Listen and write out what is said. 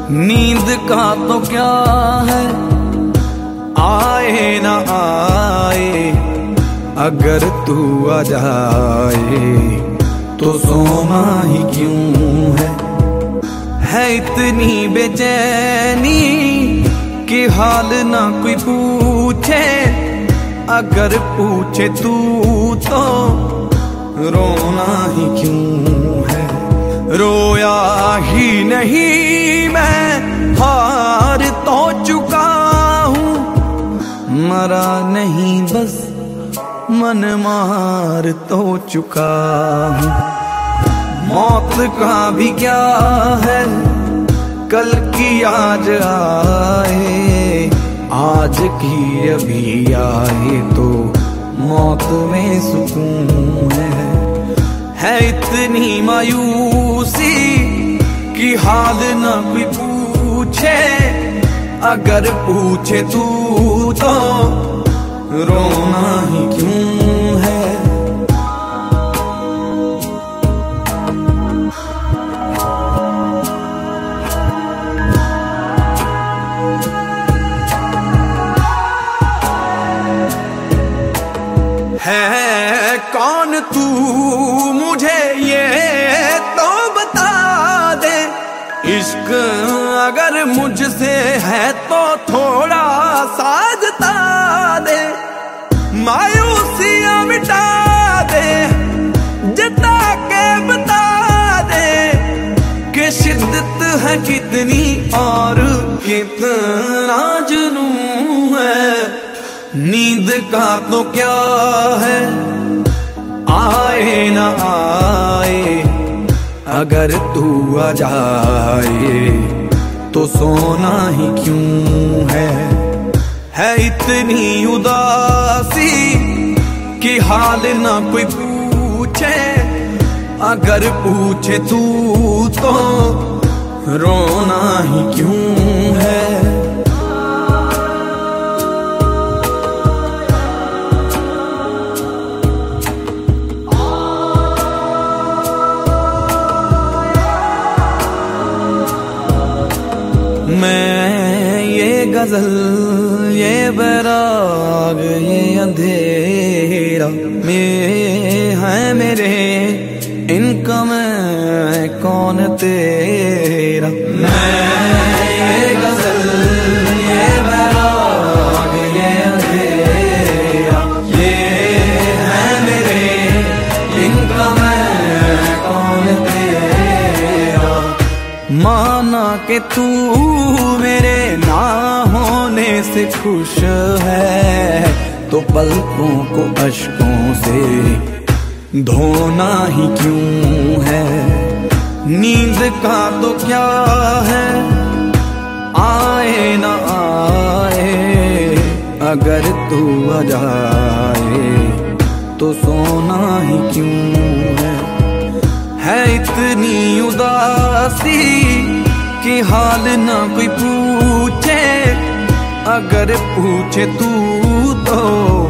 नींद का तो क्या है, आए ना आए, अगर तू आ जाए तो सोना ही क्यों है इतनी बेचैनी कि हाल ना कोई पूछे, अगर पूछे तू तो रोना ही क्यों है। रोया ही नहीं मैं, हार तो चुका हूँ, मरा नहीं बस मन मार तो चुका हूँ। मौत का भी क्या है, कल की आज आए, आज की अभी आए तो मौत में सुकून है इतनी मायूसी कि हाल ना कोई पूछे, अगर पूछे तू तो रोना ही क्यों है। है कौन तू मुझे ये तो बता दे, इश्क अगर मुझसे है तो थोड़ा सा जता दे, मायूसियां मिटा दे, जता के बता दे कि शिद्दत है कितनी और कितना जुनून है। नींद का तो क्या है, आए ना आए, अगर तू आ जाए तो सोना ही क्यों है इतनी उदासी कि हाल ना कोई पूछे, अगर पूछे तू तो रोना ही क्यों है। मैं ये गजल, ये बैराग, ये अंधेरा में है मेरे, इनका मैं कौन तेरा। मैं ये गजल, ये बैराग, ये अंधेरा, ये है मेरे, इनका मैं कौन तेरा। माना कि तू मेरे ना होने से खुश है तो पलकों को अश्कों से धोना ही क्यों है। नींद का तो क्या है, आए ना आए, अगर तू आ जाए तो सोना ही क्यों है इतनी उदासी कि हाल ना कोई पूछे, अगर पूछे तू तो